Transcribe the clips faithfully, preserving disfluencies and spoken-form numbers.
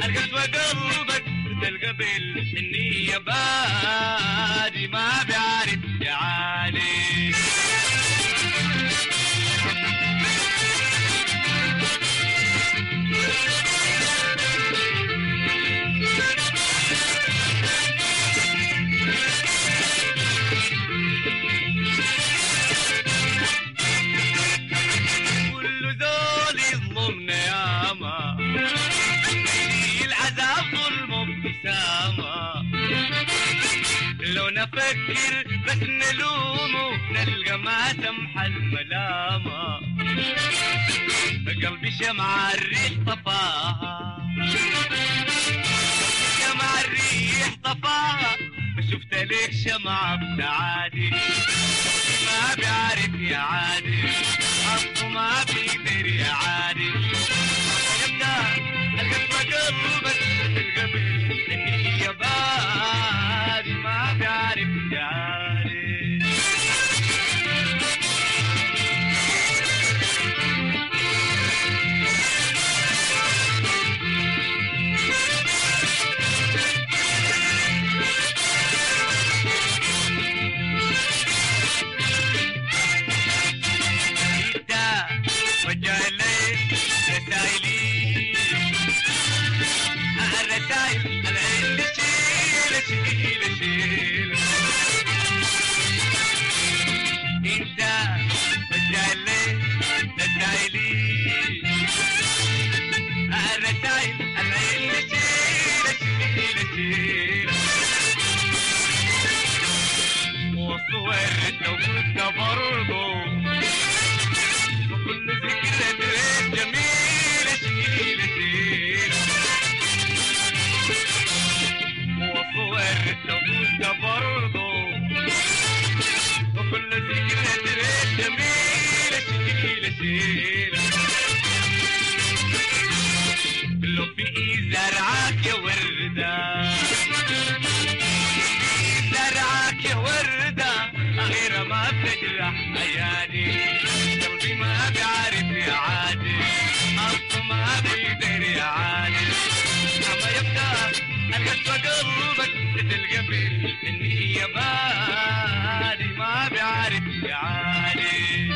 القسوة قلبك تلقى بالحنية بادي ما بيعرف يعاني. كل ذول يظلمنا ياما يشيل عذاب ظلمه ابتسامة، لو نفكر بس نلومه نلقى ما سمح الملامة. قلبي شمعة الريح طفاها، شمعة الريح طفاها، شفت ليك شمعة بتعادي ما بيعرف يعادي، حظه ما بيقدر يعادي. يبدأ القسوة قلبك تلقى بالحنية بادي ما بيعرف يعادي. لو في زرعك يا وردة، زرعك يا وردة غير ما بتجرح أيادي. قلبي ما بيعرف يعادي، أصله ما بيقدر يعادي. أما يبدأ القسوة قلبك تلقى بالحنية بادي ما بيعرف يعادي.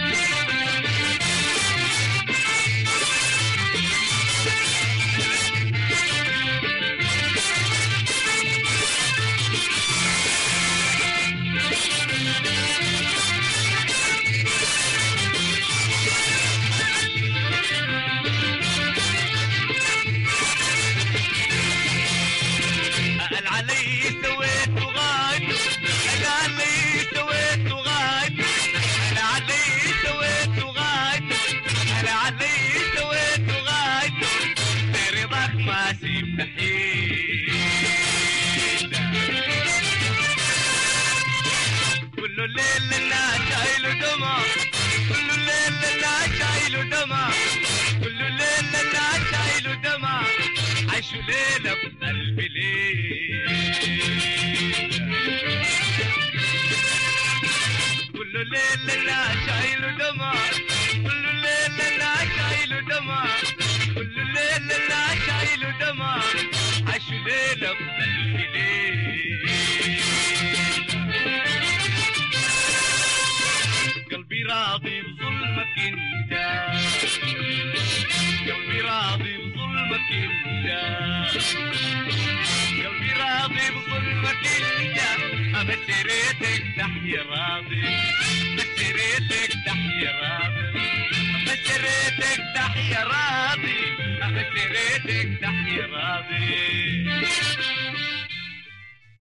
كل الليل الناس شايله دمع، كل الليل الناس شايله دمع، كل الليل الناس شايله دمع، عاشوا ليلة بقلبي ليلة. كل الليل الناس شايله دمع، كل الليل الناس شايله دمع، كل الليل الناس شايله دمع، عاشوا ليلة بقلبي ليلة. قلبي راضي بظلمك انت، قلبي راضي بظلمك انت، قلبي راضي بظلمك انت. بس ريتك تحيا راضي، بس ريتك تحيا راضي، بس ريتك تحيا راضي، بس ريتك تحيا راضي.